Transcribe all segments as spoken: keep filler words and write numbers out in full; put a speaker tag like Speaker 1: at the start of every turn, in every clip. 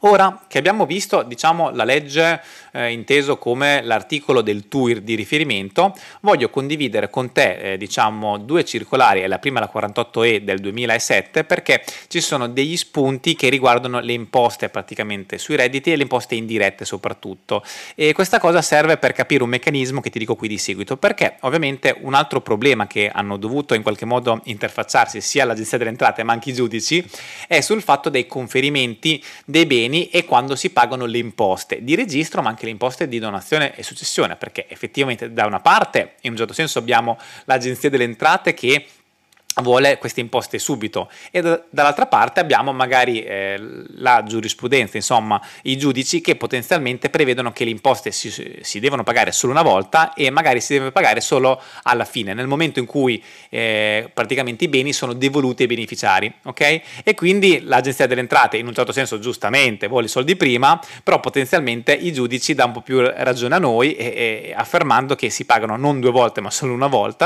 Speaker 1: Ora che abbiamo visto, diciamo, la legge eh, inteso come l'articolo del T U I R di riferimento, voglio condividere con te, eh, diciamo, due circolari, la prima la quarantotto E del duemilasette, perché ci sono degli spunti che riguardano le imposte praticamente sui redditi e le imposte indirette soprattutto, e questa cosa serve per capire un meccanismo che ti dico qui di seguito, perché ovviamente un altro problema che hanno dovuto in qualche modo interfacciarsi sia l'Agenzia delle Entrate ma anche i giudici è sul fatto dei conferimenti dei beni e quando si pagano le imposte di registro ma anche le imposte di donazione e successione, perché effettivamente da una parte in un certo senso abbiamo l'Agenzia delle Entrate che vuole queste imposte subito e dall'altra parte abbiamo magari eh, la giurisprudenza, insomma i giudici che potenzialmente prevedono che le imposte si, si devono pagare solo una volta e magari si deve pagare solo alla fine, nel momento in cui eh, praticamente i beni sono devoluti ai beneficiari, ok? E quindi l'Agenzia delle Entrate in un certo senso giustamente vuole i soldi prima, però potenzialmente i giudici dà un po' più ragione a noi e, e affermando che si pagano non due volte ma solo una volta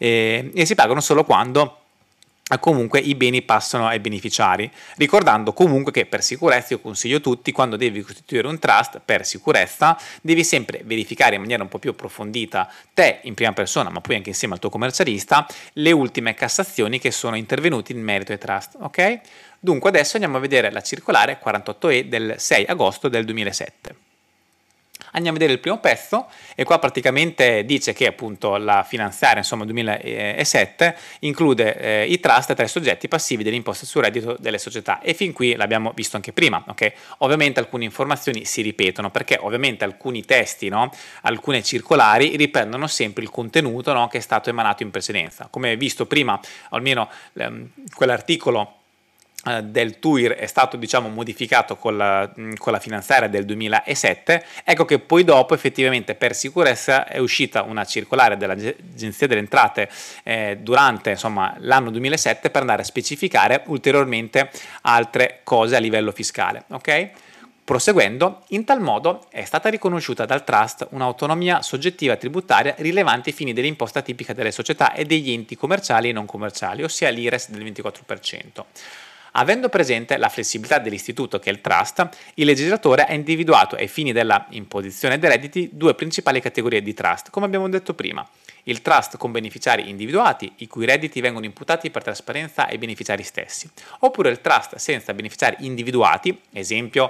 Speaker 1: e, e si pagano solo quando comunque i beni passano ai beneficiari, ricordando comunque che per sicurezza io consiglio a tutti, quando devi costituire un trust, per sicurezza devi sempre verificare in maniera un po' più approfondita te in prima persona ma poi anche insieme al tuo commercialista le ultime cassazioni che sono intervenute in merito ai trust, ok? Dunque adesso andiamo a vedere la circolare quarantotto E del sei agosto del duemilasette. Andiamo a vedere il primo pezzo e qua praticamente dice che appunto la finanziaria insomma duemilasette include eh, i trust tra i soggetti passivi dell'imposta sul reddito delle società e fin qui l'abbiamo visto anche prima, ok? Ovviamente alcune informazioni si ripetono perché ovviamente alcuni testi, no? Alcune circolari riprendono sempre il contenuto, no? Che è stato emanato in precedenza. Come visto prima, almeno ehm, quell'articolo del T U I R è stato diciamo modificato con la, con la finanziaria del duemilasette, ecco che poi dopo effettivamente per sicurezza è uscita una circolare dell'Agenzia delle Entrate eh, durante insomma l'anno duemilasette per andare a specificare ulteriormente altre cose a livello fiscale, ok? Proseguendo, in tal modo è stata riconosciuta dal Trust un'autonomia soggettiva tributaria rilevante ai fini dell'imposta tipica delle società e degli enti commerciali e non commerciali, ossia l'I R E S del ventiquattro per cento. Avendo presente la flessibilità dell'istituto che è il trust, il legislatore ha individuato ai fini della imposizione dei redditi due principali categorie di trust, come abbiamo detto prima. Il trust con beneficiari individuati, i cui redditi vengono imputati per trasparenza ai beneficiari stessi, oppure il trust senza beneficiari individuati, esempio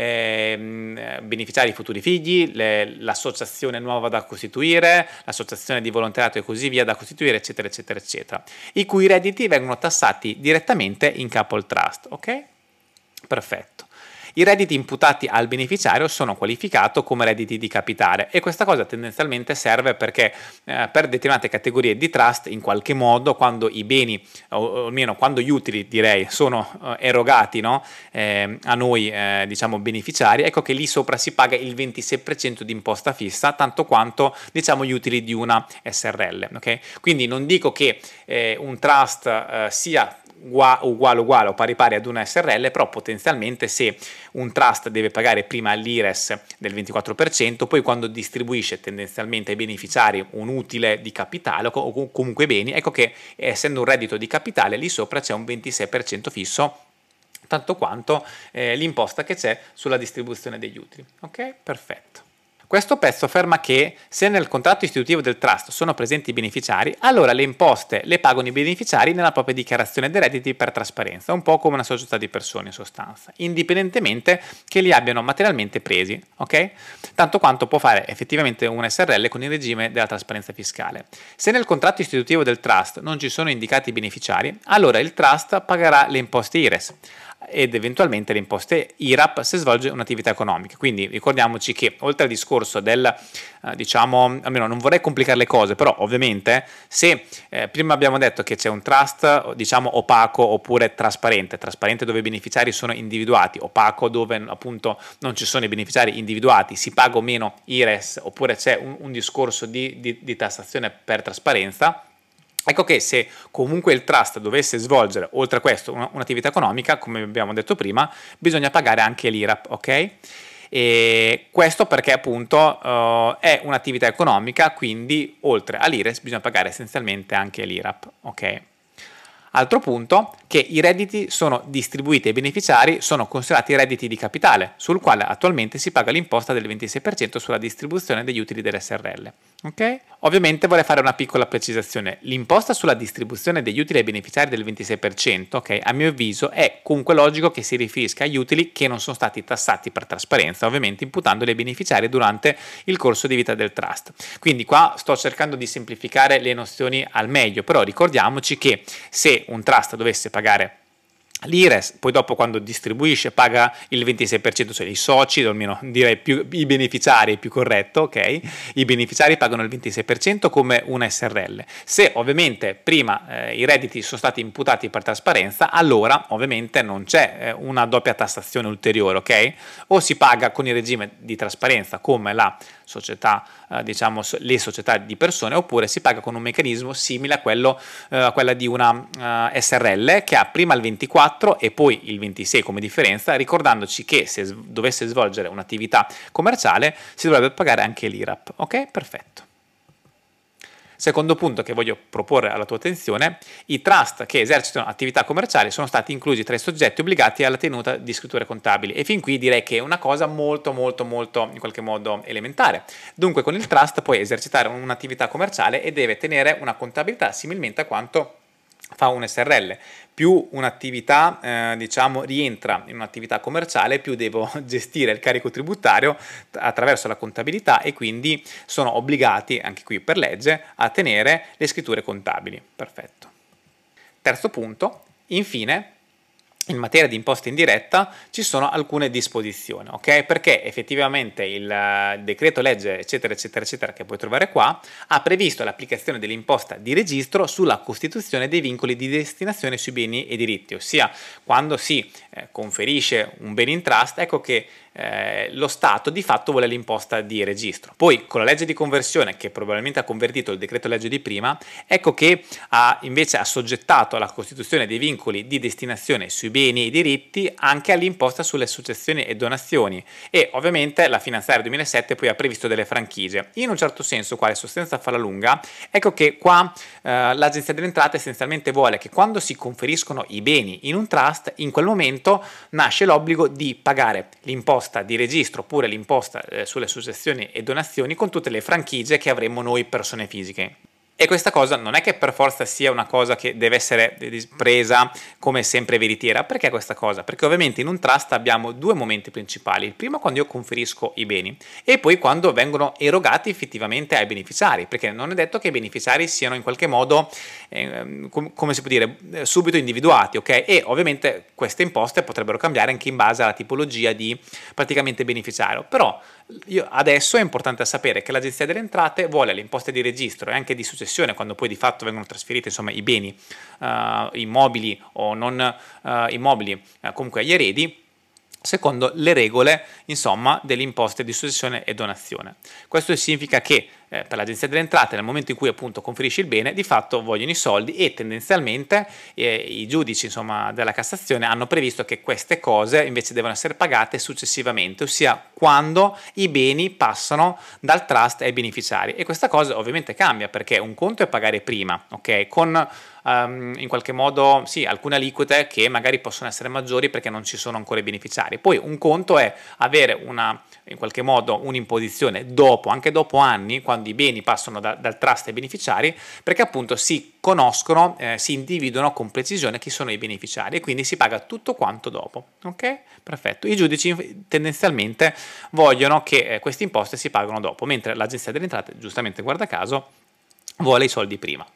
Speaker 1: ehm, beneficiari futuri figli, le, l'associazione nuova da costituire, l'associazione di volontariato e così via da costituire, eccetera, eccetera, eccetera, i cui redditi vengono tassati direttamente in capo al trust, ok? Perfetto. I redditi imputati al beneficiario sono qualificati come redditi di capitale e questa cosa tendenzialmente serve perché eh, per determinate categorie di trust in qualche modo quando i beni o, o almeno quando gli utili direi sono eh, erogati, no? eh, a noi eh, diciamo beneficiari, ecco che lì sopra si paga il ventisei per cento di imposta fissa tanto quanto diciamo gli utili di una S R L, ok? Quindi non dico che eh, un trust eh, sia uguale uguale o pari pari ad una S R L, però potenzialmente se un trust deve pagare prima l'I R E S del ventiquattro per cento, poi quando distribuisce tendenzialmente ai beneficiari un utile di capitale o comunque beni, ecco che essendo un reddito di capitale lì sopra c'è un ventisei per cento fisso tanto quanto eh, l'imposta che c'è sulla distribuzione degli utili, ok? Perfetto. Questo pezzo afferma che se nel contratto istitutivo del trust sono presenti i beneficiari, allora le imposte le pagano i beneficiari nella propria dichiarazione dei redditi per trasparenza, un po' come una società di persone in sostanza, indipendentemente che li abbiano materialmente presi, ok? Tanto quanto può fare effettivamente un S R L con il regime della trasparenza fiscale. Se nel contratto istitutivo del trust non ci sono indicati i beneficiari, allora il trust pagherà le imposte I R E S ed eventualmente le imposte I R A P se svolge un'attività economica. Quindi ricordiamoci che oltre al discorso del eh, diciamo, almeno non vorrei complicare le cose, però ovviamente se eh, prima abbiamo detto che c'è un trust diciamo opaco oppure trasparente, trasparente dove i beneficiari sono individuati, opaco dove appunto non ci sono i beneficiari individuati, si paga o meno I R E S oppure c'è un, un discorso di, di, di tassazione per trasparenza, ecco che se comunque il trust dovesse svolgere, oltre a questo, un'attività economica, come abbiamo detto prima, bisogna pagare anche l'I R A P, ok? E questo perché appunto uh, è un'attività economica, quindi oltre all'I R E S bisogna pagare essenzialmente anche l'I R A P, ok? Altro punto, che i redditi sono distribuiti ai beneficiari, sono considerati redditi di capitale, sul quale attualmente si paga l'imposta del ventisei per cento sulla distribuzione degli utili delle S R L. Ok? Ovviamente vorrei fare una piccola precisazione. L'imposta sulla distribuzione degli utili ai beneficiari del ventisei per cento, ok, a mio avviso è comunque logico che si riferisca agli utili che non sono stati tassati per trasparenza, ovviamente imputandoli ai beneficiari durante il corso di vita del trust. Quindi qua sto cercando di semplificare le nozioni al meglio, però ricordiamoci che se un trust dovesse pagare l'I R E S, poi dopo quando distribuisce paga il ventisei per cento, cioè i soci, o almeno direi più i beneficiari, è più corretto, ok? I beneficiari pagano il ventisei per cento come una S R L. Se ovviamente prima eh, i redditi sono stati imputati per trasparenza, allora ovviamente non c'è eh, una doppia tassazione ulteriore, ok? O si paga con il regime di trasparenza come la società, eh, diciamo le società di persone, oppure si paga con un meccanismo simile a quello eh, a quella di una eh, S R L che ha prima il ventiquattro e poi il ventisei come differenza, ricordandoci che se dovesse svolgere un'attività commerciale si dovrebbe pagare anche l'I R A P. Ok? Perfetto. Secondo punto che voglio proporre alla tua attenzione, i trust che esercitano attività commerciali sono stati inclusi tra i soggetti obbligati alla tenuta di scritture contabili, e fin qui direi che è una cosa molto molto molto in qualche modo elementare. Dunque con il trust puoi esercitare un'attività commerciale e deve tenere una contabilità similmente a quanto fa un S R L. Più un'attività eh, diciamo rientra in un'attività commerciale, più devo gestire il carico tributario attraverso la contabilità, e quindi sono obbligati anche qui per legge a tenere le scritture contabili. Perfetto. Terzo punto, infine, in materia di imposta indiretta ci sono alcune disposizioni, ok? Perché effettivamente il decreto legge eccetera eccetera eccetera che puoi trovare qua ha previsto l'applicazione dell'imposta di registro sulla costituzione dei vincoli di destinazione sui beni e diritti, ossia quando si eh, conferisce un bene in trust, ecco che eh, lo Stato di fatto vuole l'imposta di registro. Poi con la legge di conversione, che probabilmente ha convertito il decreto legge di prima, ecco che ha invece assoggettato la costituzione dei vincoli di destinazione sui beni e diritti anche all'imposta sulle successioni e donazioni, e ovviamente la finanziaria duemilasette poi ha previsto delle franchigie. In un certo senso, quale sostanza fa la lunga, ecco che qua eh, l'Agenzia delle Entrate essenzialmente vuole che quando si conferiscono i beni in un trust, in quel momento nasce l'obbligo di pagare l'imposta di registro oppure l'imposta eh, sulle successioni e donazioni con tutte le franchigie che avremmo noi persone fisiche. E questa cosa non è che per forza sia una cosa che deve essere presa come sempre veritiera. Perché questa cosa? Perché ovviamente in un trust abbiamo due momenti principali. Il primo quando io conferisco i beni, e poi quando vengono erogati effettivamente ai beneficiari, perché non è detto che i beneficiari siano in qualche modo, eh, com- come si può dire, subito individuati, ok? E ovviamente queste imposte potrebbero cambiare anche in base alla tipologia di praticamente beneficiario. Però io, adesso è importante sapere che l'Agenzia delle Entrate vuole le imposte di registro e anche di successione, quando poi di fatto vengono trasferiti insomma i beni uh, immobili o non uh, immobili uh, comunque agli eredi, secondo le regole insomma delle imposte di successione e donazione. Questo significa che eh, per l'Agenzia delle Entrate, nel momento in cui appunto conferisci il bene, di fatto vogliono i soldi, e tendenzialmente eh, i giudici insomma della Cassazione hanno previsto che queste cose invece devono essere pagate successivamente, ossia quando i beni passano dal trust ai beneficiari. E questa cosa ovviamente cambia, perché un conto è pagare prima, ok, con Um, in qualche modo sì, alcune aliquote che magari possono essere maggiori perché non ci sono ancora i beneficiari. Poi un conto è avere una, in qualche modo un'imposizione dopo, anche dopo anni, quando i beni passano da, dal trust ai beneficiari, perché appunto si conoscono, eh, si individuano con precisione chi sono i beneficiari, e quindi si paga tutto quanto dopo. Ok? Perfetto. I giudici tendenzialmente vogliono che eh, queste imposte si pagano dopo, mentre l'Agenzia delle Entrate, giustamente guarda caso, vuole i soldi prima.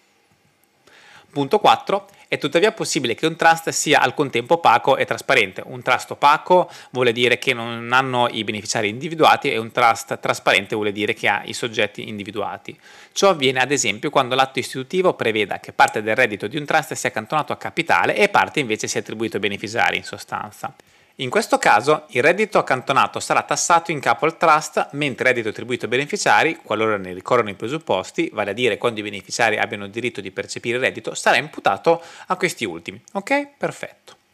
Speaker 1: Punto quattro. È tuttavia possibile che un trust sia al contempo opaco e trasparente. Un trust opaco vuole dire che non hanno i beneficiari individuati, e un trust trasparente vuole dire che ha i soggetti individuati. Ciò avviene ad esempio quando l'atto istitutivo preveda che parte del reddito di un trust sia accantonato a capitale e parte invece sia attribuito ai beneficiari, in sostanza. In questo caso il reddito accantonato sarà tassato in capo al trust, mentre il reddito attribuito ai beneficiari, qualora ne ricorrono i presupposti, vale a dire quando i beneficiari abbiano il diritto di percepire il reddito, sarà imputato a questi ultimi. Ok? Perfetto.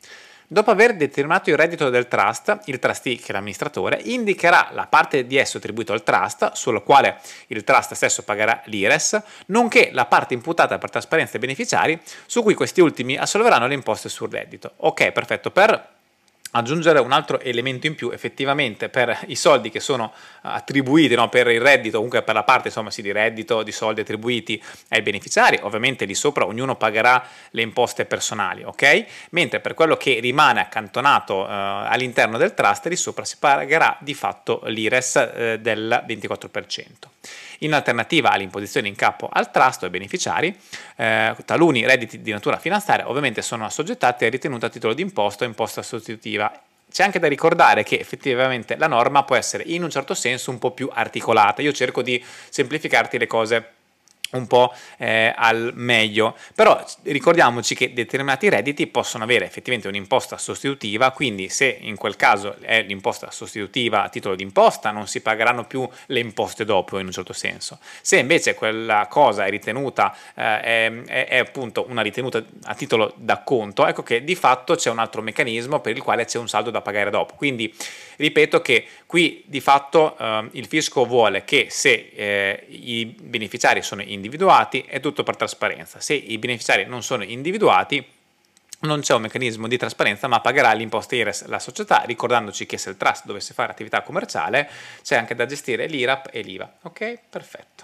Speaker 1: Dopo aver determinato il reddito del trust, il trustee, che è l'amministratore, indicherà la parte di esso attribuito al trust, sulla quale il trust stesso pagherà l'I R E S, nonché la parte imputata per trasparenza ai beneficiari, su cui questi ultimi assolveranno le imposte sul reddito. Ok, perfetto. Per aggiungere un altro elemento in più, effettivamente per i soldi che sono attribuiti, no, per il reddito, comunque per la parte insomma sì, di reddito, di soldi attribuiti ai beneficiari, ovviamente lì sopra ognuno pagherà le imposte personali, ok? Mentre per quello che rimane accantonato eh, all'interno del trust, lì sopra si pagherà di fatto l'I R E S eh, del ventiquattro per cento. In alternativa all'imposizione in capo al trust o ai beneficiari, eh, taluni redditi di natura finanziaria ovviamente sono assoggettati a ritenuta a titolo di imposta o imposta sostitutiva. C'è anche da ricordare che effettivamente la norma può essere in un certo senso un po' più articolata. Io cerco di semplificarti le cose un po' eh, al meglio, però ricordiamoci che determinati redditi possono avere effettivamente un'imposta sostitutiva, quindi se in quel caso è l'imposta sostitutiva a titolo di imposta non si pagheranno più le imposte dopo, in un certo senso. Se invece quella cosa è ritenuta eh, è, è, è appunto una ritenuta a titolo d'acconto, ecco che di fatto c'è un altro meccanismo per il quale c'è un saldo da pagare dopo. Quindi ripeto che qui di fatto eh, il fisco vuole che se eh, i beneficiari sono individuati è tutto per trasparenza, se i beneficiari non sono individuati non c'è un meccanismo di trasparenza, ma pagherà l'imposta I R E S la società, ricordandoci che se il trust dovesse fare attività commerciale c'è anche da gestire l'I R A P e l'I V A. Ok? Perfetto.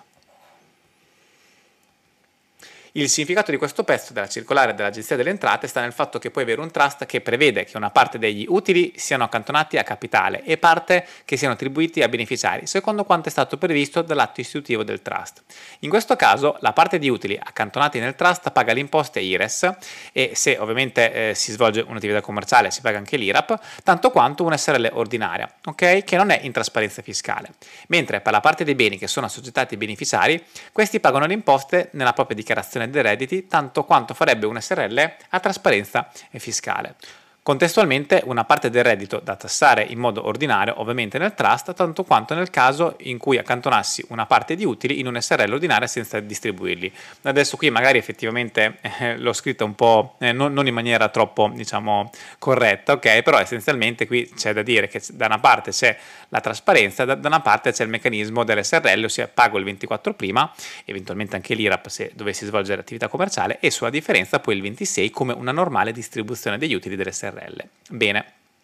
Speaker 1: Il significato di questo pezzo della circolare dell'Agenzia delle Entrate sta nel fatto che puoi avere un trust che prevede che una parte degli utili siano accantonati a capitale e parte che siano attribuiti a beneficiari, secondo quanto è stato previsto dall'atto istitutivo del trust. In questo caso la parte di utili accantonati nel trust paga le imposte I R E S e se ovviamente eh, si svolge un'attività commerciale si paga anche l'I R A P, tanto quanto una S R L ordinaria, ok? Che non è in trasparenza fiscale. Mentre per la parte dei beni che sono assoggettati ai beneficiari, questi pagano le imposte nella propria dichiarazione dei redditi tanto quanto farebbe una S R L a trasparenza fiscale. Contestualmente una parte del reddito da tassare in modo ordinario ovviamente nel trust, tanto quanto nel caso in cui accantonassi una parte di utili in una S R L ordinaria senza distribuirli. Adesso qui magari effettivamente eh, l'ho scritta un po' eh, non, non in maniera troppo diciamo corretta, ok? Però essenzialmente qui c'è da dire che da una parte c'è la trasparenza, da, da una parte c'è il meccanismo dell'S R L, ossia pago il ventiquattro prima, eventualmente anche l'I R A P se dovessi svolgere attività commerciale e sulla differenza poi il ventisei come una normale distribuzione degli utili dell'S R L. Bene,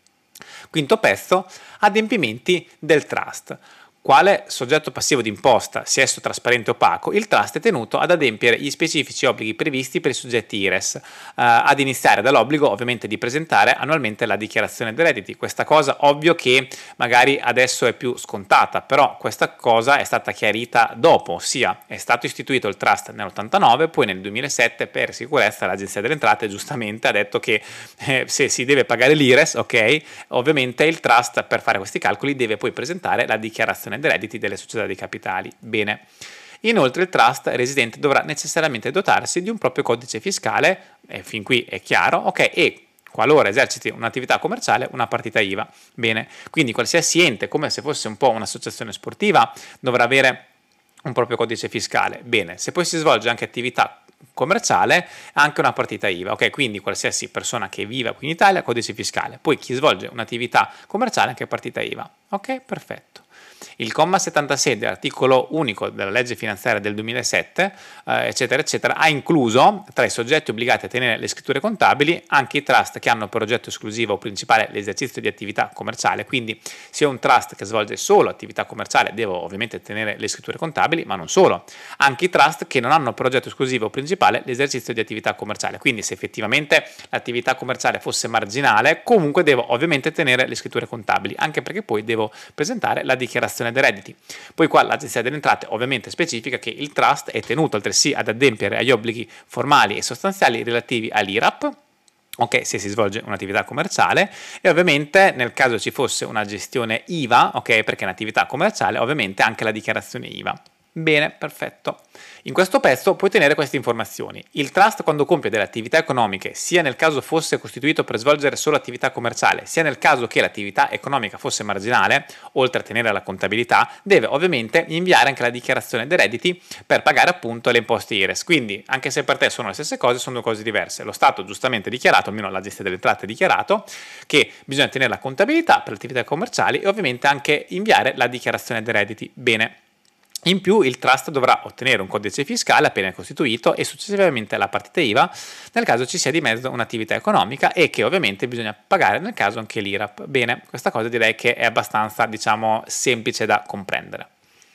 Speaker 1: quinto pezzo, adempimenti del trust. Quale soggetto passivo d'imposta, sia esso trasparente o opaco, il trust è tenuto ad adempiere gli specifici obblighi previsti per i soggetti I R E S, eh, ad iniziare dall'obbligo ovviamente di presentare annualmente la dichiarazione dei redditi. Questa cosa ovvio che magari adesso è più scontata, però questa cosa è stata chiarita dopo, ossia è stato istituito il trust nell'ottantanove, poi nel duemilasette per sicurezza l'Agenzia delle Entrate giustamente ha detto che eh, se si deve pagare l'I R E S, ok, ovviamente il trust per fare questi calcoli deve poi presentare la dichiarazione dei redditi delle società di capitali. Bene. Inoltre il trust residente dovrà necessariamente dotarsi di un proprio codice fiscale, e fin qui è chiaro, ok, e qualora eserciti un'attività commerciale, una partita I V A. Bene, quindi qualsiasi ente, come se fosse un po' un'associazione sportiva, dovrà avere un proprio codice fiscale. Bene, se poi si svolge anche attività commerciale, anche una partita I V A, ok? Quindi qualsiasi persona che viva qui in Italia, codice fiscale. Poi chi svolge un'attività commerciale, anche partita I V A. Ok, perfetto. Il comma settantasei dell'articolo unico della legge finanziaria del duemilasette, eh, eccetera, eccetera, ha incluso tra i soggetti obbligati a tenere le scritture contabili anche i trust che hanno per oggetto esclusivo o principale l'esercizio di attività commerciale. Quindi se un trust che svolge solo attività commerciale devo ovviamente tenere le scritture contabili, ma non solo, anche i trust che non hanno per oggetto esclusivo o principale l'esercizio di attività commerciale. Quindi se effettivamente l'attività commerciale fosse marginale, comunque devo ovviamente tenere le scritture contabili, anche perché poi devo presentare la dichiarazione dei redditi. Poi qua l'Agenzia delle Entrate ovviamente specifica che il trust è tenuto altresì ad adempiere agli obblighi formali e sostanziali relativi all'I R A P, ok, se si svolge un'attività commerciale, e ovviamente nel caso ci fosse una gestione I V A, ok, perché è un'attività commerciale, ovviamente anche la dichiarazione I V A. Bene, perfetto. In questo pezzo puoi tenere queste informazioni. Il trust, quando compie delle attività economiche, sia nel caso fosse costituito per svolgere solo attività commerciale, sia nel caso che l'attività economica fosse marginale, oltre a tenere la contabilità, deve ovviamente inviare anche la dichiarazione dei redditi per pagare appunto le imposte I R E S. Quindi, anche se per te sono le stesse cose, sono due cose diverse. Lo Stato giustamente dichiarato, almeno l'Agenzia delle Entrate ha dichiarato, che bisogna tenere la contabilità per le attività commerciali e ovviamente anche inviare la dichiarazione dei redditi. Bene. In più il trust dovrà ottenere un codice fiscale appena costituito e successivamente la partita I V A nel caso ci sia di mezzo un'attività economica e che ovviamente bisogna pagare nel caso anche l'I R A P. Bene, questa cosa direi che è abbastanza, diciamo, semplice da comprendere.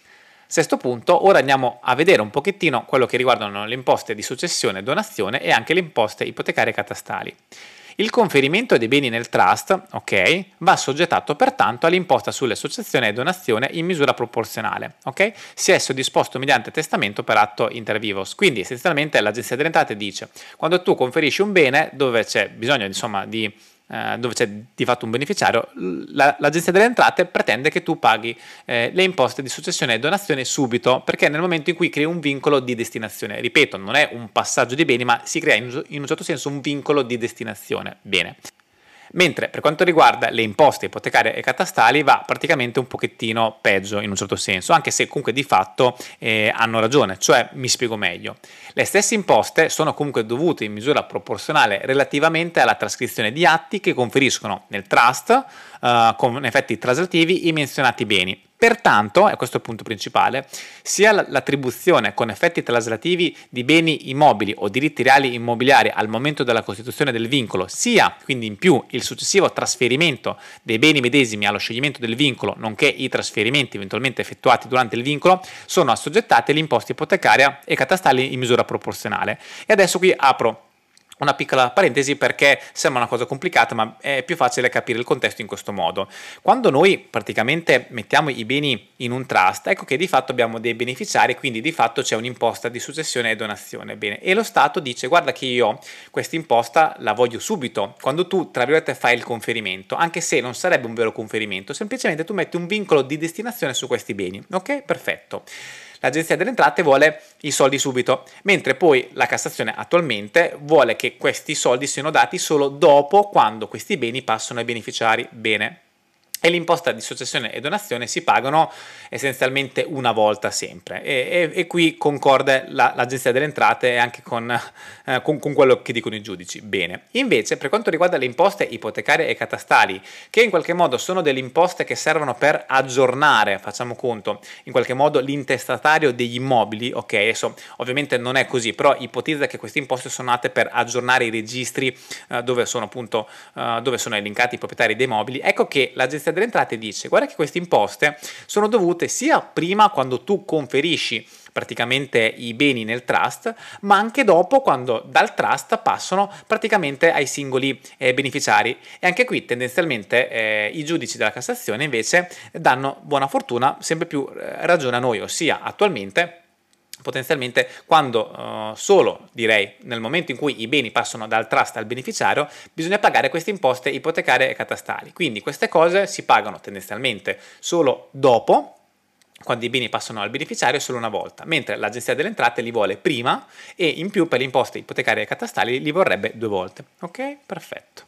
Speaker 1: Sesto punto, ora andiamo a vedere un pochettino quello che riguardano le imposte di successione e donazione e anche le imposte ipotecarie e catastali. Il conferimento dei beni nel trust, ok, va assoggettato pertanto all'imposta sulle successione e donazione in misura proporzionale, ok, sia esso disposto mediante testamento per atto inter vivos. Quindi essenzialmente l'Agenzia delle Entrate dice, quando tu conferisci un bene dove c'è bisogno insomma di Uh, dove c'è di fatto un beneficiario, la, l'Agenzia delle Entrate pretende che tu paghi eh, le imposte di successione e donazione subito, perché nel momento in cui crei un vincolo di destinazione, ripeto, non è un passaggio di beni, ma si crea in, in un certo senso un vincolo di destinazione. Bene. Mentre per quanto riguarda le imposte ipotecarie e catastali va praticamente un pochettino peggio in un certo senso, anche se comunque di fatto eh, hanno ragione, cioè mi spiego meglio. Le stesse imposte sono comunque dovute in misura proporzionale relativamente alla trascrizione di atti che conferiscono nel trust uh, con effetti traslativi i menzionati beni. Pertanto, e questo è il punto principale, sia l'attribuzione con effetti traslativi di beni immobili o diritti reali immobiliari al momento della costituzione del vincolo, sia quindi in più il successivo trasferimento dei beni medesimi allo scioglimento del vincolo, nonché i trasferimenti eventualmente effettuati durante il vincolo, sono assoggettati all'imposta ipotecaria e catastali in misura proporzionale. E adesso qui apro una piccola parentesi perché sembra una cosa complicata, ma è più facile capire il contesto in questo modo. Quando noi praticamente mettiamo i beni in un trust, ecco che di fatto abbiamo dei beneficiari, quindi di fatto c'è un'imposta di successione e donazione. Bene, e lo Stato dice: guarda che io questa imposta la voglio subito, quando tu, tra virgolette, fai il conferimento, anche se non sarebbe un vero conferimento, semplicemente tu metti un vincolo di destinazione su questi beni. Ok? Perfetto. L'Agenzia delle Entrate vuole i soldi subito, mentre poi la Cassazione attualmente vuole che questi soldi siano dati solo dopo, quando questi beni passano ai beneficiari. Bene. E l'imposta di successione e donazione si pagano essenzialmente una volta sempre e, e, e qui concorde la, l'Agenzia delle Entrate anche con, eh, con, con quello che dicono i giudici. Bene, invece per quanto riguarda le imposte ipotecarie e catastali, che in qualche modo sono delle imposte che servono per aggiornare, facciamo conto, in qualche modo l'intestatario degli immobili, ok, adesso ovviamente non è così, però ipotizza che queste imposte sono nate per aggiornare i registri eh, dove sono appunto eh, dove sono elencati i proprietari dei mobili. Ecco che l'Agenzia delle Entrate dice: guarda che queste imposte sono dovute sia prima, quando tu conferisci praticamente i beni nel trust, ma anche dopo, quando dal trust passano praticamente ai singoli eh, beneficiari. E anche qui tendenzialmente eh, i giudici della Cassazione invece danno buona fortuna sempre più eh, ragione a noi, ossia attualmente potenzialmente quando uh, solo, direi, nel momento in cui i beni passano dal trust al beneficiario, bisogna pagare queste imposte ipotecarie e catastali. Quindi queste cose si pagano tendenzialmente solo dopo, quando i beni passano al beneficiario, solo una volta, mentre l'Agenzia delle Entrate li vuole prima e in più per le imposte ipotecarie e catastali li vorrebbe due volte. Ok? Perfetto.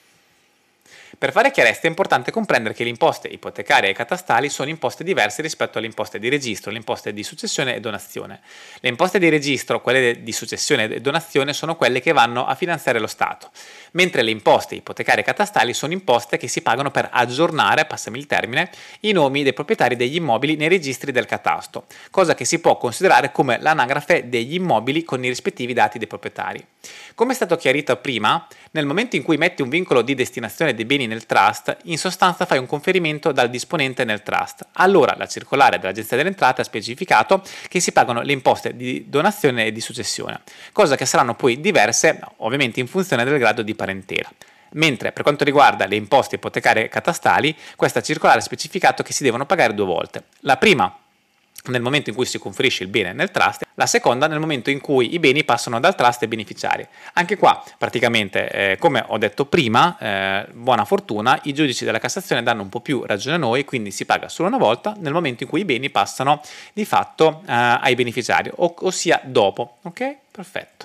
Speaker 1: Per fare chiarezza è importante comprendere che le imposte ipotecarie e catastali sono imposte diverse rispetto alle imposte di registro, le imposte di successione e donazione. Le imposte di registro, quelle di successione e donazione, sono quelle che vanno a finanziare lo Stato, mentre le imposte ipotecarie e catastali sono imposte che si pagano per aggiornare, passami il termine, i nomi dei proprietari degli immobili nei registri del catasto, cosa che si può considerare come l'anagrafe degli immobili con i rispettivi dati dei proprietari. Come è stato chiarito prima, nel momento in cui metti un vincolo di destinazione dei beni nel trust, in sostanza fai un conferimento dal disponente nel trust. Allora la circolare dell'Agenzia delle Entrate ha specificato che si pagano le imposte di donazione e di successione, cosa che saranno poi diverse ovviamente in funzione del grado di parentela. Mentre per quanto riguarda le imposte ipotecarie e catastali, questa circolare ha specificato che si devono pagare due volte. La prima nel momento in cui si conferisce il bene nel trust, la seconda nel momento in cui i beni passano dal trust ai beneficiari. Anche qua praticamente, eh, come ho detto prima, eh, buona fortuna, i giudici della Cassazione danno un po' più ragione a noi, quindi si paga solo una volta nel momento in cui i beni passano di fatto eh, ai beneficiari, o- ossia dopo. Ok? Perfetto.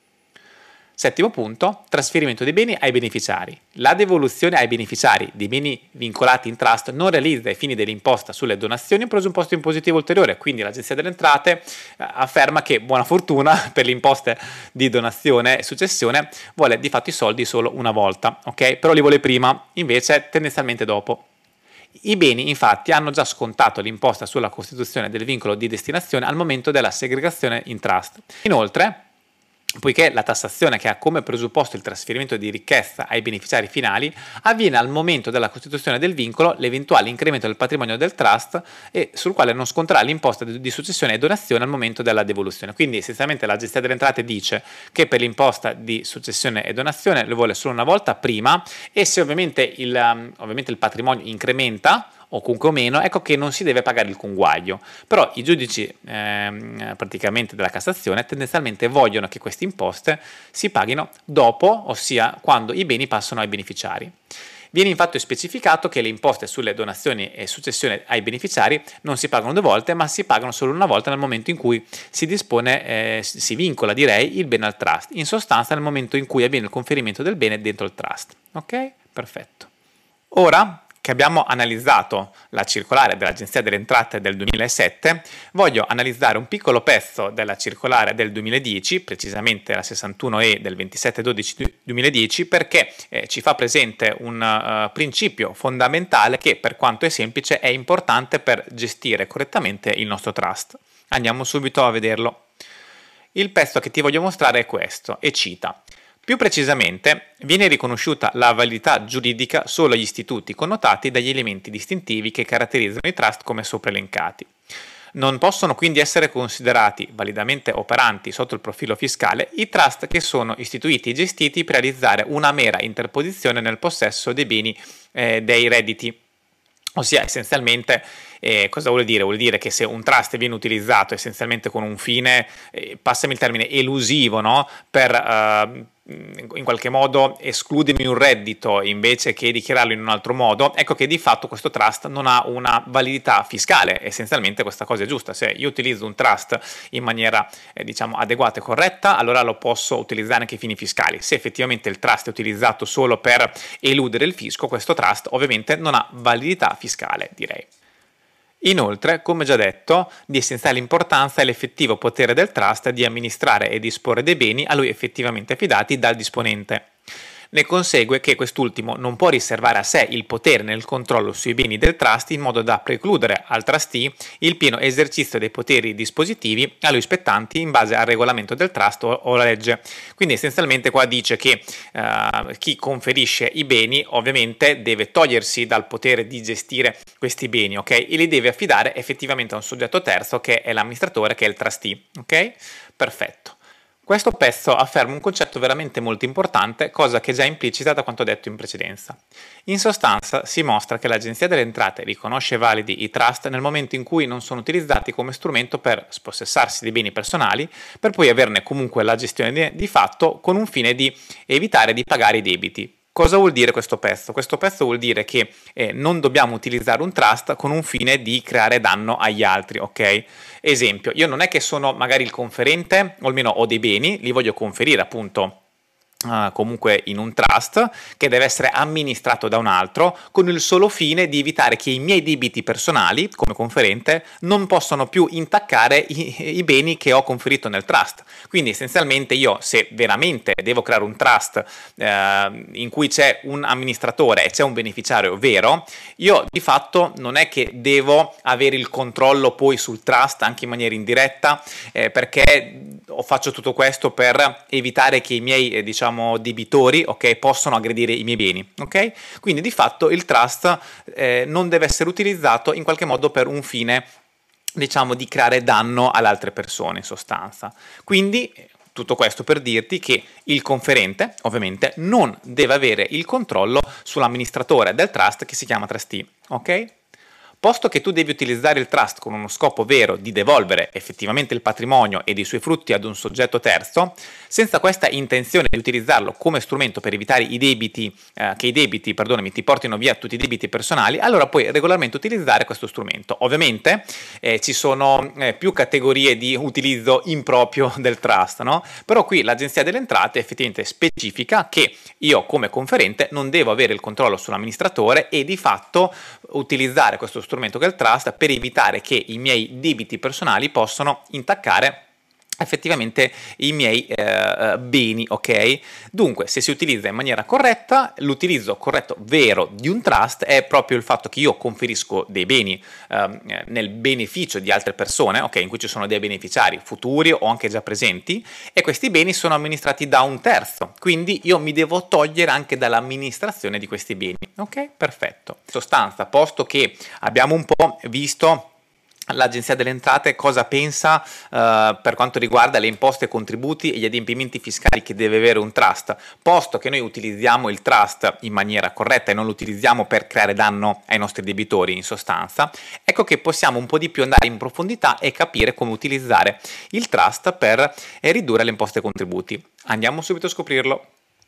Speaker 1: Settimo punto, trasferimento dei beni ai beneficiari. La devoluzione ai beneficiari di beni vincolati in trust non realizza ai fini dell'imposta sulle donazioni un presupposto impositivo ulteriore, quindi l'Agenzia delle Entrate eh, afferma che, buona fortuna, per le imposte di donazione e successione vuole di fatto i soldi solo una volta, ok? Però li vuole prima, invece tendenzialmente dopo. I beni infatti hanno già scontato l'imposta sulla costituzione del vincolo di destinazione al momento della segregazione in trust. Inoltre, poiché la tassazione che ha come presupposto il trasferimento di ricchezza ai beneficiari finali avviene al momento della costituzione del vincolo, l'eventuale incremento del patrimonio del trust e sul quale non sconterà l'imposta di successione e donazione al momento della devoluzione. Quindi essenzialmente l'Agenzia delle Entrate dice che per l'imposta di successione e donazione lo vuole solo una volta prima, e se ovviamente il, um, ovviamente il patrimonio incrementa o comunque o meno, ecco che non si deve pagare il conguaglio. Però i giudici ehm, praticamente della Cassazione tendenzialmente vogliono che queste imposte si paghino dopo, ossia quando i beni passano ai beneficiari. Viene infatti specificato che le imposte sulle donazioni e successione ai beneficiari non si pagano due volte, ma si pagano solo una volta nel momento in cui si dispone, eh, si vincola direi, il bene al trust, in sostanza nel momento in cui avviene il conferimento del bene dentro il trust. Ok? Perfetto. Ora che abbiamo analizzato la circolare dell'Agenzia delle Entrate del duemilasette, voglio analizzare un piccolo pezzo della circolare del duemiladieci, precisamente la sessantuno E del ventisette dodici duemiladieci, perché eh, ci fa presente un uh, principio fondamentale che, per quanto è semplice, è importante per gestire correttamente il nostro trust. Andiamo subito a vederlo. Il pezzo che ti voglio mostrare è questo, e cita: più precisamente, viene riconosciuta la validità giuridica solo agli istituti connotati dagli elementi distintivi che caratterizzano i trust come sopra elencati. Non possono quindi essere considerati validamente operanti sotto il profilo fiscale i trust che sono istituiti e gestiti per realizzare una mera interposizione nel possesso dei beni eh, dei redditi. Ossia, essenzialmente, eh, cosa vuol dire? Vuol dire che se un trust viene utilizzato essenzialmente con un fine, eh, passami il termine, elusivo, no? Per eh, in qualche modo escludermi un reddito invece che dichiararlo in un altro modo, ecco che di fatto questo trust non ha una validità fiscale. Essenzialmente questa cosa è giusta: se io utilizzo un trust in maniera eh, diciamo adeguata e corretta, allora lo posso utilizzare anche ai fini fiscali. Se effettivamente il trust è utilizzato solo per eludere il fisco, questo trust ovviamente non ha validità fiscale, direi. Inoltre, come già detto, di essenziale importanza è l'effettivo potere del trust di amministrare e disporre dei beni a lui effettivamente affidati dal disponente. Ne consegue che quest'ultimo non può riservare a sé il potere nel controllo sui beni del trust in modo da precludere al trustee il pieno esercizio dei poteri dispositivi a lui spettanti in base al regolamento del trust o, o la legge. Quindi essenzialmente qua dice che uh, chi conferisce i beni ovviamente deve togliersi dal potere di gestire questi beni, ok? E li deve affidare effettivamente a un soggetto terzo che è l'amministratore, che è il trustee, ok? Perfetto. Questo pezzo afferma un concetto veramente molto importante, cosa che è già implicita da quanto detto in precedenza. In sostanza si mostra che l'Agenzia delle Entrate riconosce validi i trust nel momento in cui non sono utilizzati come strumento per spossessarsi dei beni personali, per poi averne comunque la gestione di fatto con un fine di evitare di pagare i debiti. Cosa vuol dire questo pezzo? Questo pezzo vuol dire che eh, non dobbiamo utilizzare un trust con un fine di creare danno agli altri, ok? Esempio, io non è che sono magari il conferente, o almeno ho dei beni, li voglio conferire appunto Uh, comunque in un trust che deve essere amministrato da un altro, con il solo fine di evitare che i miei debiti personali come conferente non possano più intaccare i, i beni che ho conferito nel trust. Quindi essenzialmente io, se veramente devo creare un trust uh, in cui c'è un amministratore e c'è un beneficiario vero, io di fatto non è che devo avere il controllo poi sul trust anche in maniera indiretta, eh, perché faccio tutto questo per evitare che i miei eh, diciamo debitori, ok, possono aggredire i miei beni, ok? Quindi di fatto il trust eh, non deve essere utilizzato in qualche modo per un fine, diciamo, di creare danno alle altre persone in sostanza. Quindi tutto questo per dirti che il conferente ovviamente non deve avere il controllo sull'amministratore del trust che si chiama trustee, ok? Posto che tu devi utilizzare il trust con uno scopo vero di devolvere effettivamente il patrimonio ed i suoi frutti ad un soggetto terzo, senza questa intenzione di utilizzarlo come strumento per evitare i debiti, eh, che i debiti, perdonami, ti portino via tutti i debiti personali, allora puoi regolarmente utilizzare questo strumento. Ovviamente eh, ci sono eh, più categorie di utilizzo improprio del trust, no? Però qui l'Agenzia delle Entrate effettivamente specifica che io come conferente non devo avere il controllo sull'amministratore e di fatto utilizzare questo strumento che è il trust per evitare che i miei debiti personali possano intaccare effettivamente i miei eh, beni, ok? Dunque, se si utilizza in maniera corretta, l'utilizzo corretto vero di un trust è proprio il fatto che io conferisco dei beni eh, nel beneficio di altre persone, ok? In cui ci sono dei beneficiari futuri o anche già presenti, e questi beni sono amministrati da un terzo, quindi io mi devo togliere anche dall'amministrazione di questi beni, ok? Perfetto. In sostanza, posto che abbiamo un po' visto l'Agenzia delle Entrate cosa pensa uh, per quanto riguarda le imposte, contributi e gli adempimenti fiscali che deve avere un trust, posto che noi utilizziamo il trust in maniera corretta e non lo utilizziamo per creare danno ai nostri debitori in sostanza, ecco che possiamo un po' di più andare in profondità e capire come utilizzare il trust per eh, ridurre le imposte e contributi. Andiamo subito a scoprirlo.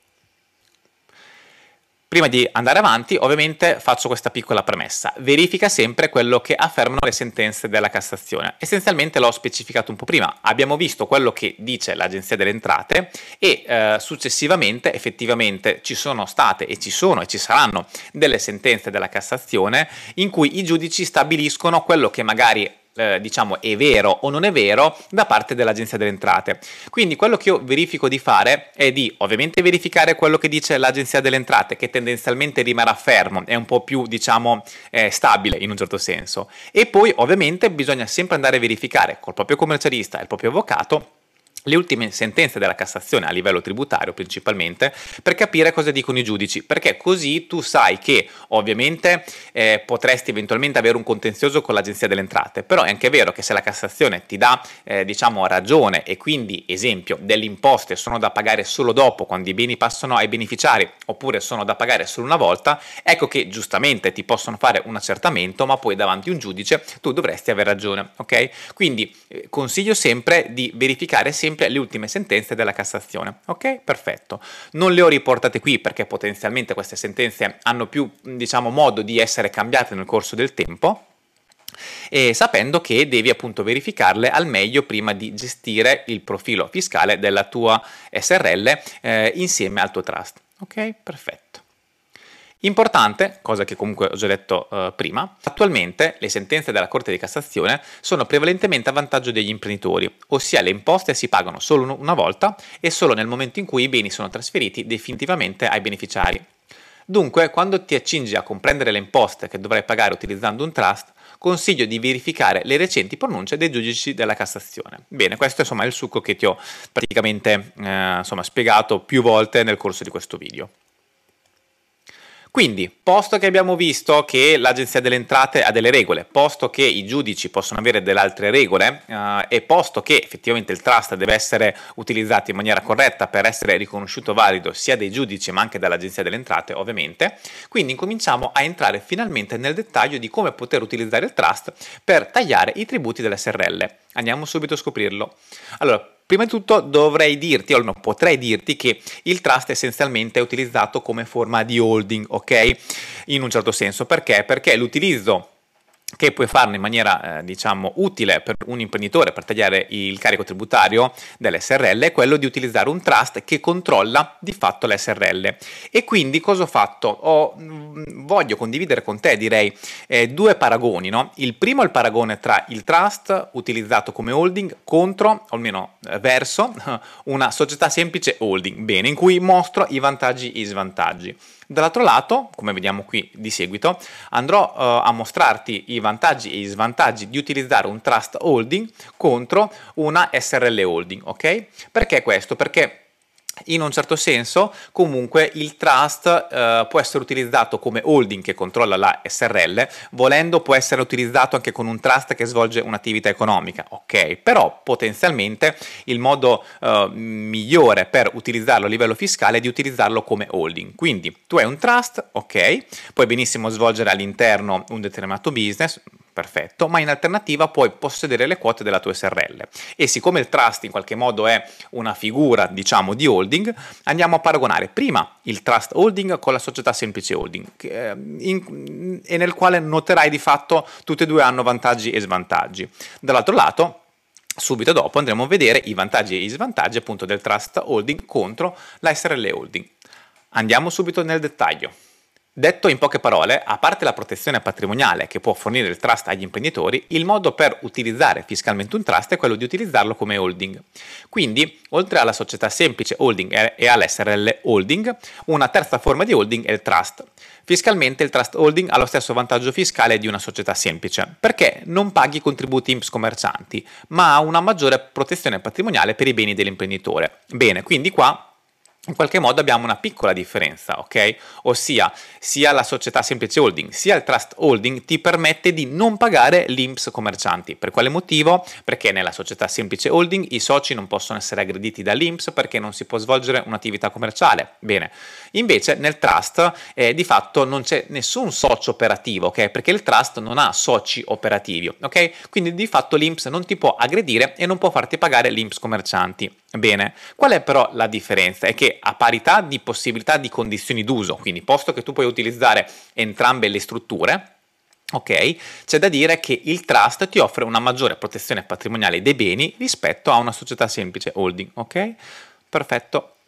Speaker 1: Prima di andare avanti, ovviamente faccio questa piccola premessa. Verifica sempre quello che affermano le sentenze della Cassazione. Essenzialmente l'ho specificato un po' prima. Abbiamo visto quello che dice l'Agenzia delle Entrate e eh, successivamente effettivamente ci sono state e ci sono e ci saranno delle sentenze della Cassazione in cui i giudici stabiliscono quello che magari Eh, diciamo è vero o non è vero da parte dell'Agenzia delle Entrate. Quindi quello che io verifico di fare è di ovviamente verificare quello che dice l'Agenzia delle Entrate, che tendenzialmente rimarrà fermo, è un po' più diciamo eh, stabile in un certo senso, e poi ovviamente bisogna sempre andare a verificare col proprio commercialista e il proprio avvocato le ultime sentenze della Cassazione a livello tributario principalmente, per capire cosa dicono i giudici, perché così tu sai che ovviamente eh, potresti eventualmente avere un contenzioso con l'Agenzia delle Entrate, però è anche vero che se la Cassazione ti dà eh, diciamo ragione e quindi esempio delle imposte sono da pagare solo dopo, quando i beni passano ai beneficiari, oppure sono da pagare solo una volta, ecco che giustamente ti possono fare un accertamento, ma poi davanti a un giudice tu dovresti aver ragione, ok? Quindi eh, consiglio sempre di verificare sempre le ultime sentenze della Cassazione, ok? Perfetto. Non le ho riportate qui perché potenzialmente queste sentenze hanno più, diciamo, modo di essere cambiate nel corso del tempo, e sapendo che devi appunto verificarle al meglio prima di gestire il profilo fiscale della tua S R L eh, insieme al tuo trust, ok? Perfetto. Importante, cosa che comunque ho già detto uh, prima, attualmente le sentenze della Corte di Cassazione sono prevalentemente a vantaggio degli imprenditori, ossia le imposte si pagano solo una volta e solo nel momento in cui i beni sono trasferiti definitivamente ai beneficiari. Dunque, quando ti accingi a comprendere le imposte che dovrai pagare utilizzando un trust, consiglio di verificare le recenti pronunce dei giudici della Cassazione. Bene, questo insomma è il succo che ti ho praticamente eh, insomma, spiegato più volte nel corso di questo video. Quindi, posto che abbiamo visto che l'Agenzia delle Entrate ha delle regole, posto che i giudici possono avere delle altre regole eh, e posto che effettivamente il trust deve essere utilizzato in maniera corretta per essere riconosciuto valido sia dai giudici ma anche dall'Agenzia delle Entrate ovviamente, quindi incominciamo a entrare finalmente nel dettaglio di come poter utilizzare il trust per tagliare i tributi dell'S R L. Andiamo subito a scoprirlo. Allora, prima di tutto dovrei dirti, o no, potrei dirti che il trust essenzialmente è utilizzato come forma di holding, ok? In un certo senso, perché? Perché l'utilizzo che puoi farlo in maniera eh, diciamo utile per un imprenditore per tagliare il carico tributario dell'S R L è quello di utilizzare un trust che controlla di fatto l'S R L. E quindi cosa ho fatto? Ho, mh, voglio condividere con te direi eh, due paragoni, no? Il primo è il paragone tra il trust utilizzato come holding contro, o almeno eh, verso, una società semplice holding, bene, in cui mostro i vantaggi e i svantaggi. Dall'altro lato, come vediamo qui di seguito, andrò uh, a mostrarti i vantaggi e gli svantaggi di utilizzare un trust holding contro una S R L holding, ok? Perché questo? Perché In un certo senso, comunque, il trust eh, può essere utilizzato come holding che controlla la S R L, volendo può essere utilizzato anche con un trust che svolge un'attività economica, ok? Però potenzialmente il modo eh, migliore per utilizzarlo a livello fiscale è di utilizzarlo come holding. Quindi tu hai un trust, ok? Puoi benissimo svolgere all'interno un determinato business, perfetto, ma in alternativa puoi possedere le quote della tua S R L. E siccome il trust in qualche modo è una figura, diciamo, di holding, andiamo a paragonare prima il trust holding con la società semplice holding, eh, in, e nel quale noterai di fatto tutte e due hanno vantaggi e svantaggi. Dall'altro lato, subito dopo andremo a vedere i vantaggi e gli svantaggi appunto del trust holding contro la S R L holding. Andiamo subito nel dettaglio. Detto in poche parole, a parte la protezione patrimoniale che può fornire il trust agli imprenditori, il modo per utilizzare fiscalmente un trust è quello di utilizzarlo come holding. Quindi, oltre alla società semplice holding e alla S R L holding, una terza forma di holding è il trust. Fiscalmente il trust holding ha lo stesso vantaggio fiscale di una società semplice, perché non paghi contributi I N P S commercianti, ma ha una maggiore protezione patrimoniale per i beni dell'imprenditore. Bene, quindi qua in qualche modo abbiamo una piccola differenza, ok? Ossia, sia la società semplice holding sia il trust holding ti permette di non pagare l'I N P S commercianti. Per quale motivo? Perché nella società semplice holding i soci non possono essere aggrediti dall'I N P S perché non si può svolgere un'attività commerciale. Bene, invece nel trust eh, di fatto non c'è nessun socio operativo, ok? Perché il trust non ha soci operativi, ok? Quindi di fatto l'I N P S non ti può aggredire e non può farti pagare l'I N P S commercianti. Bene, qual è però la differenza? È che a parità di possibilità di condizioni d'uso, quindi posto che tu puoi utilizzare entrambe le strutture, ok, c'è da dire che il trust ti offre una maggiore protezione patrimoniale dei beni rispetto a una società semplice holding, ok? Perfetto.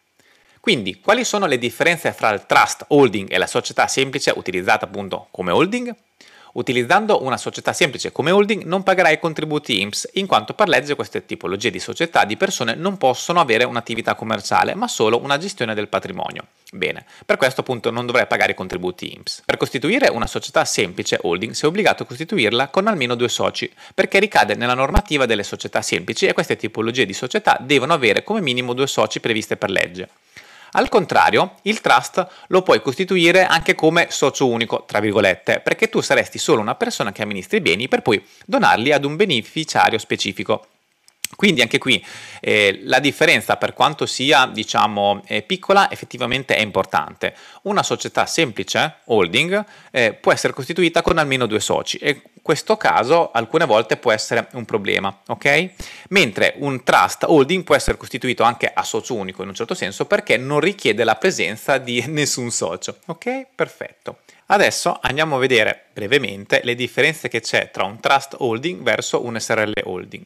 Speaker 1: Quindi, quali sono le differenze fra il trust holding e la società semplice utilizzata appunto come holding? Utilizzando una società semplice come holding non pagherai contributi I N P S, in quanto per legge queste tipologie di società di persone non possono avere un'attività commerciale, ma solo una gestione del patrimonio. Bene, per questo appunto non dovrai pagare contributi I N P S. Per costituire una società semplice holding sei obbligato a costituirla con almeno due soci, perché ricade nella normativa delle società semplici e queste tipologie di società devono avere come minimo due soci previste per legge. Al contrario, il trust lo puoi costituire anche come socio unico, tra virgolette, perché tu saresti solo una persona che amministra i beni per poi donarli ad un beneficiario specifico. Quindi anche qui eh, la differenza, per quanto sia diciamo eh, piccola, effettivamente è importante. Una società semplice, holding, eh, può essere costituita con almeno due soci e in questo caso alcune volte può essere un problema, ok? Mentre un trust holding può essere costituito anche a socio unico in un certo senso perché non richiede la presenza di nessun socio, ok? Perfetto. Adesso andiamo a vedere brevemente le differenze che c'è tra un trust holding verso un S R L holding.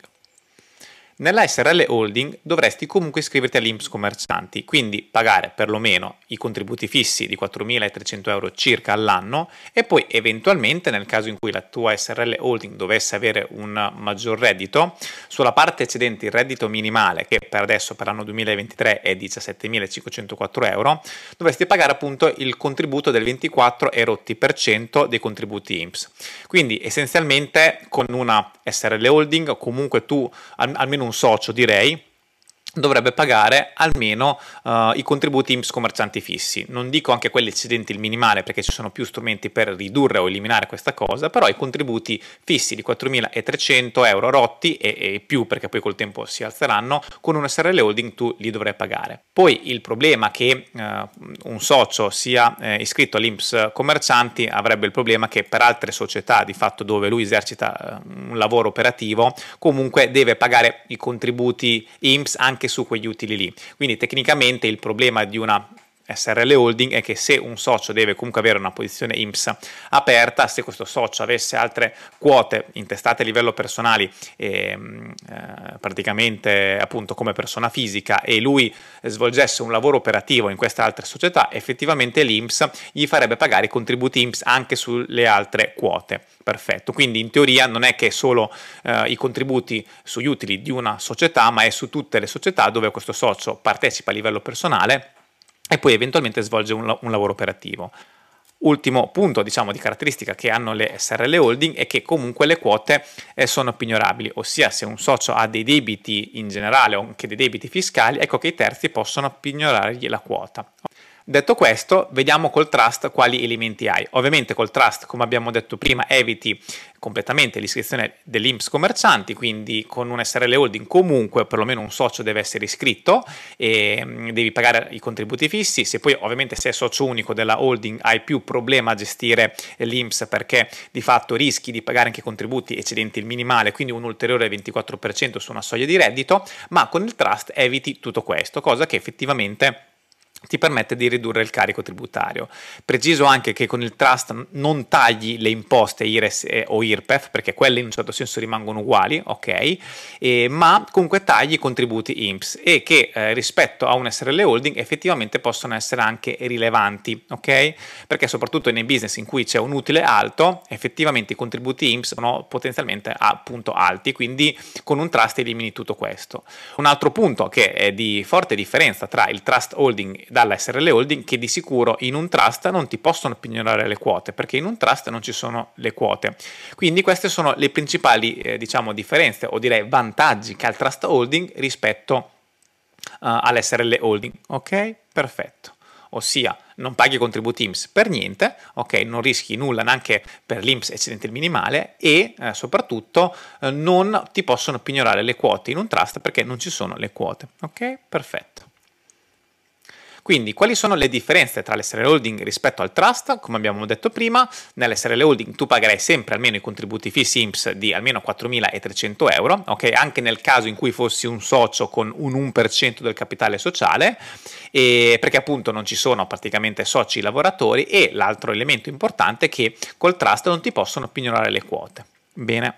Speaker 1: Nella S R L holding dovresti comunque iscriverti all'I N P S commercianti, quindi pagare perlomeno i contributi fissi di quattromilatrecento euro circa all'anno e poi eventualmente nel caso in cui la tua S R L holding dovesse avere un maggior reddito, sulla parte eccedente il reddito minimale che per adesso per l'anno duemilaventitré è diciassettemilacinquecentoquattro euro, dovresti pagare appunto il contributo del ventiquattro e rotti per cento dei contributi I N P S. Quindi essenzialmente con una S R L holding comunque tu al, almeno un socio direi dovrebbe pagare almeno uh, i contributi I N P S commercianti fissi. Non dico anche quelli eccedenti il minimale perché ci sono più strumenti per ridurre o eliminare questa cosa, però i contributi fissi di quattromilatrecento euro rotti e, e più, perché poi col tempo si alzeranno, con un S R L holding tu li dovrai pagare. Poi il problema che uh, un socio sia eh, iscritto all'I N P S commercianti avrebbe il problema che per altre società di fatto dove lui esercita uh, un lavoro operativo comunque deve pagare i contributi I N P S anche su quegli utili lì. Quindi tecnicamente il problema di una S R L holding è che se un socio deve comunque avere una posizione I N P S aperta, se questo socio avesse altre quote intestate a livello personale eh, eh, praticamente appunto come persona fisica e lui svolgesse un lavoro operativo in queste altre società, effettivamente l'I N P S gli farebbe pagare i contributi I N P S anche sulle altre quote. Perfetto, quindi in teoria non è che solo eh, i contributi sugli utili di una società, ma è su tutte le società dove questo socio partecipa a livello personale e poi eventualmente svolge un, un lavoro operativo. Ultimo punto, diciamo, di caratteristica che hanno le S R L holding è che comunque le quote eh, sono pignorabili, ossia se un socio ha dei debiti in generale o anche dei debiti fiscali, ecco che i terzi possono pignorargli la quota. Detto questo, vediamo col trust quali elementi hai. Ovviamente col trust, come abbiamo detto prima, eviti completamente l'iscrizione dell'I N P S commercianti, quindi con un S R L holding comunque perlomeno un socio deve essere iscritto e devi pagare i contributi fissi. Se poi ovviamente sei socio unico della holding hai più problema a gestire l'I N P S, perché di fatto rischi di pagare anche contributi eccedenti il minimale, quindi un ulteriore ventiquattro per cento su una soglia di reddito, ma con il trust eviti tutto questo, cosa che effettivamente ti permette di ridurre il carico tributario. Preciso anche che con il trust non tagli le imposte I R E S o I R P E F, perché quelle in un certo senso rimangono uguali, ok? E, ma comunque tagli i contributi I N P S e che eh, rispetto a un S R L holding effettivamente possono essere anche rilevanti, ok? Perché soprattutto nei business in cui c'è un utile alto, effettivamente i contributi I N P S sono potenzialmente appunto alti, quindi con un trust elimini tutto questo. Un altro punto che è di forte differenza tra il trust holding dalla S R L holding, che di sicuro in un trust non ti possono pignorare le quote, perché in un trust non ci sono le quote. Quindi queste sono le principali eh, diciamo differenze o direi vantaggi che ha il trust holding rispetto uh, all'S R L holding. Ok, perfetto. Ossia non paghi contributi I N P S per niente, ok, non rischi nulla neanche per l'I N P S eccedente il minimale e eh, soprattutto eh, non ti possono pignorare le quote in un trust perché non ci sono le quote. Ok, perfetto. Quindi, quali sono le differenze tra l'S R L holding rispetto al trust? Come abbiamo detto prima, nell'S R L holding tu pagherai sempre almeno i contributi fissi I N P S di almeno quattromilatrecento euro, ok? Anche nel caso in cui fossi un socio con un uno per cento del capitale sociale, e perché appunto non ci sono praticamente soci lavoratori, e l'altro elemento importante è che col trust non ti possono pignorare le quote. Bene.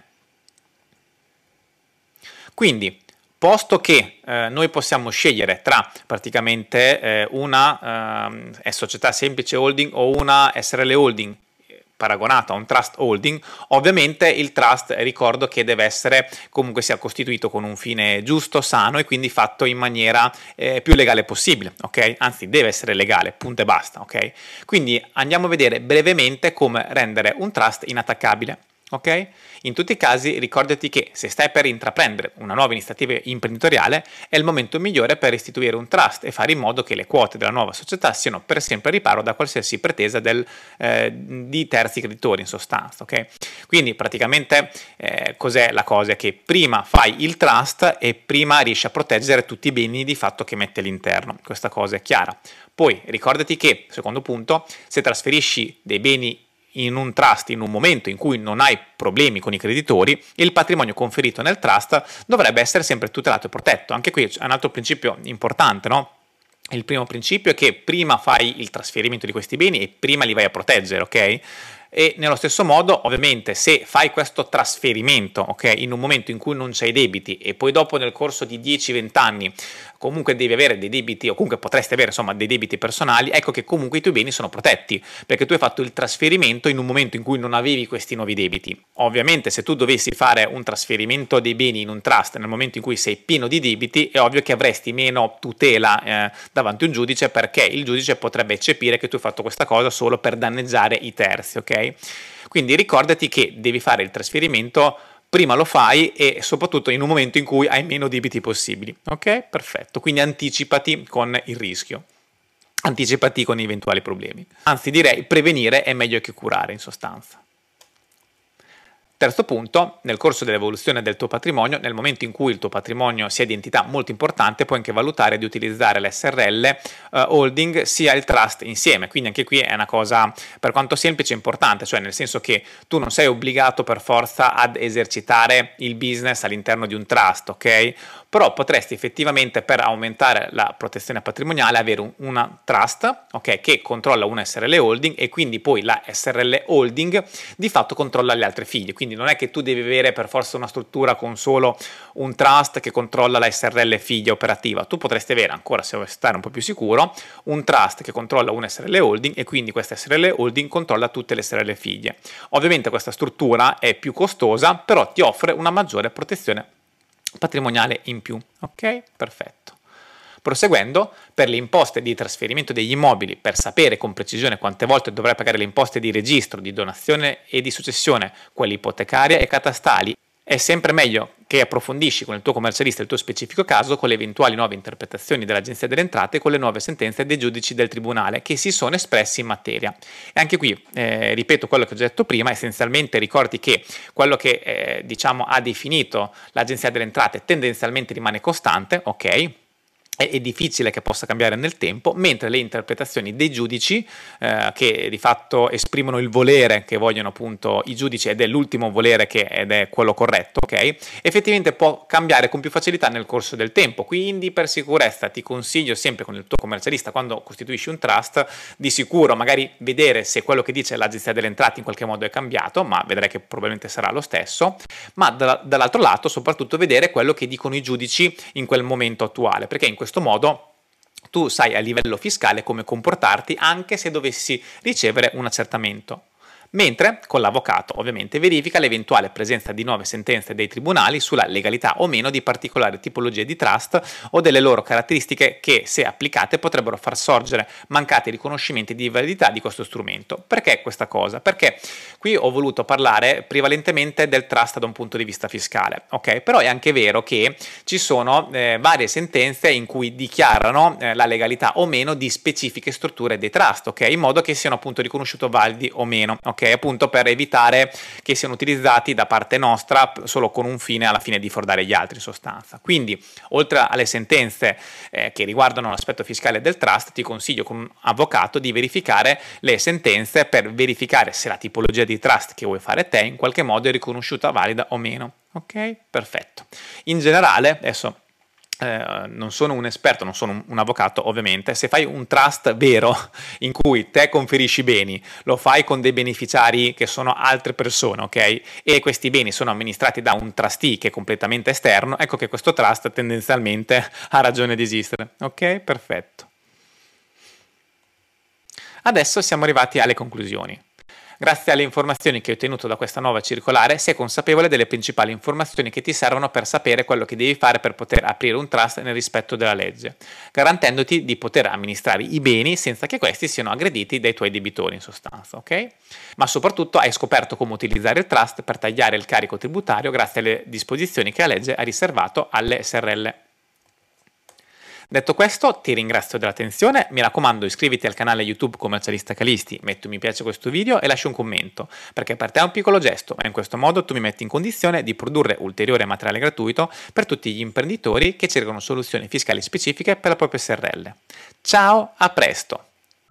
Speaker 1: Quindi, posto che eh, noi possiamo scegliere tra praticamente eh, una eh, società semplice holding o una S R L holding paragonata a un trust holding, ovviamente il trust ricordo che deve essere comunque sia costituito con un fine giusto, sano e quindi fatto in maniera eh, più legale possibile, ok? Anzi, deve essere legale, punto e basta, ok? Quindi andiamo a vedere brevemente come rendere un trust inattaccabile. Ok? In tutti i casi ricordati che se stai per intraprendere una nuova iniziativa imprenditoriale è il momento migliore per istituire un trust e fare in modo che le quote della nuova società siano per sempre al riparo da qualsiasi pretesa del, eh, di terzi creditori in sostanza. Ok? Quindi praticamente eh, cos'è la cosa? Che prima fai il trust e prima riesci a proteggere tutti i beni di fatto che mette all'interno. Questa cosa è chiara. Poi ricordati che, secondo punto, se trasferisci dei beni in un trust in un momento in cui non hai problemi con i creditori, il patrimonio conferito nel trust dovrebbe essere sempre tutelato e protetto. Anche qui c'è un altro principio importante, no? Il primo principio è che prima fai il trasferimento di questi beni e prima li vai a proteggere, ok? E nello stesso modo, ovviamente, se fai questo trasferimento, ok, in un momento in cui non c'hai debiti e poi dopo nel corso di dieci venti anni comunque devi avere dei debiti o comunque potresti avere insomma dei debiti personali, ecco che comunque i tuoi beni sono protetti perché tu hai fatto il trasferimento in un momento in cui non avevi questi nuovi debiti. Ovviamente se tu dovessi fare un trasferimento dei beni in un trust nel momento in cui sei pieno di debiti è ovvio che avresti meno tutela eh, davanti a un giudice, perché il giudice potrebbe eccepire che tu hai fatto questa cosa solo per danneggiare i terzi, ok? Quindi ricordati che devi fare il trasferimento, prima lo fai e soprattutto in un momento in cui hai meno debiti possibili, ok? Perfetto, quindi anticipati con il rischio, anticipati con eventuali problemi. Anzi direi prevenire è meglio che curare in sostanza. Terzo punto, nel corso dell'evoluzione del tuo patrimonio, nel momento in cui il tuo patrimonio sia di entità molto importante, puoi anche valutare di utilizzare l'S R L uh, holding sia il trust insieme. Quindi anche qui è una cosa per quanto semplice importante, cioè nel senso che tu non sei obbligato per forza ad esercitare il business all'interno di un trust, ok? Però potresti effettivamente, per aumentare la protezione patrimoniale, avere un, una trust, ok, che controlla una S R L holding e quindi poi la S R L holding di fatto controlla le altre figlie. Quindi non è che tu devi avere per forza una struttura con solo un trust che controlla la S R L figlia operativa. Tu potresti avere, ancora se vuoi stare un po' più sicuro, un trust che controlla una S R L holding e quindi questa S R L holding controlla tutte le S R L figlie. Ovviamente questa struttura è più costosa, però ti offre una maggiore protezione patrimoniale in più. Ok? Perfetto. Proseguendo, per le imposte di trasferimento degli immobili, per sapere con precisione quante volte dovrai pagare le imposte di registro, di donazione e di successione, quelle ipotecarie e catastali, è sempre meglio che approfondisci con il tuo commercialista il tuo specifico caso, con le eventuali nuove interpretazioni dell'Agenzia delle Entrate e con le nuove sentenze dei giudici del Tribunale che si sono espressi in materia. E anche qui, eh, ripeto quello che ho già detto prima, essenzialmente ricordi che quello che eh, diciamo ha definito l'Agenzia delle Entrate tendenzialmente rimane costante, ok? È difficile che possa cambiare nel tempo, mentre le interpretazioni dei giudici, eh, che di fatto esprimono il volere che vogliono appunto i giudici, ed è l'ultimo volere che ed è quello corretto, ok? Effettivamente può cambiare con più facilità nel corso del tempo, quindi per sicurezza ti consiglio sempre con il tuo commercialista, quando costituisci un trust, di sicuro magari vedere se quello che dice l'Agenzia delle Entrate in qualche modo è cambiato, ma vedrai che probabilmente sarà lo stesso, ma dall'altro lato soprattutto vedere quello che dicono i giudici in quel momento attuale, perché in questo modo tu sai a livello fiscale come comportarti anche se dovessi ricevere un accertamento. Mentre con l'avvocato ovviamente verifica l'eventuale presenza di nuove sentenze dei tribunali sulla legalità o meno di particolari tipologie di trust o delle loro caratteristiche che, se applicate, potrebbero far sorgere mancati riconoscimenti di validità di questo strumento. Perché questa cosa? Perché qui ho voluto parlare prevalentemente del trust da un punto di vista fiscale, ok? Però è anche vero che ci sono eh, varie sentenze in cui dichiarano eh, la legalità o meno di specifiche strutture dei trust, ok? In modo che siano appunto riconosciuti validi o meno, ok? Appunto per evitare che siano utilizzati da parte nostra solo con un fine, alla fine di frodare gli altri in sostanza. Quindi, oltre alle sentenze eh, che riguardano l'aspetto fiscale del trust, ti consiglio con un avvocato di verificare le sentenze per verificare se la tipologia di trust che vuoi fare te in qualche modo è riconosciuta valida o meno. Ok? Perfetto. In generale, adesso Eh, non sono un esperto, non sono un, un avvocato ovviamente, se fai un trust vero in cui te conferisci beni, lo fai con dei beneficiari che sono altre persone, ok? E questi beni sono amministrati da un trustee che è completamente esterno, ecco che questo trust tendenzialmente ha ragione di esistere, ok? Perfetto. Adesso siamo arrivati alle conclusioni. Grazie alle informazioni che hai ottenuto da questa nuova circolare, sei consapevole delle principali informazioni che ti servono per sapere quello che devi fare per poter aprire un trust nel rispetto della legge, garantendoti di poter amministrare i beni senza che questi siano aggrediti dai tuoi debitori in sostanza, ok? Ma soprattutto hai scoperto come utilizzare il trust per tagliare il carico tributario grazie alle disposizioni che la legge ha riservato alle S R L. Detto questo, ti ringrazio dell'attenzione, mi raccomando iscriviti al canale YouTube Commercialista Calisti, metti un mi piace a questo video e lascia un commento, perché per te è un piccolo gesto e in questo modo tu mi metti in condizione di produrre ulteriore materiale gratuito per tutti gli imprenditori che cercano soluzioni fiscali specifiche per la propria S R L. Ciao, a presto!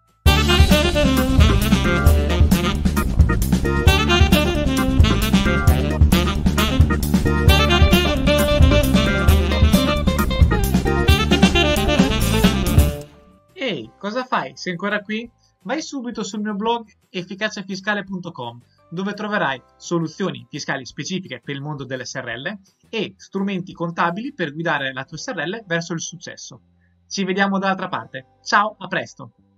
Speaker 2: Ehi, cosa fai? Sei ancora qui? Vai subito sul mio blog efficacia fiscale punto com, dove troverai soluzioni fiscali specifiche per il mondo delle S R L e strumenti contabili per guidare la tua S R L verso il successo. Ci vediamo dall'altra parte. Ciao, a presto!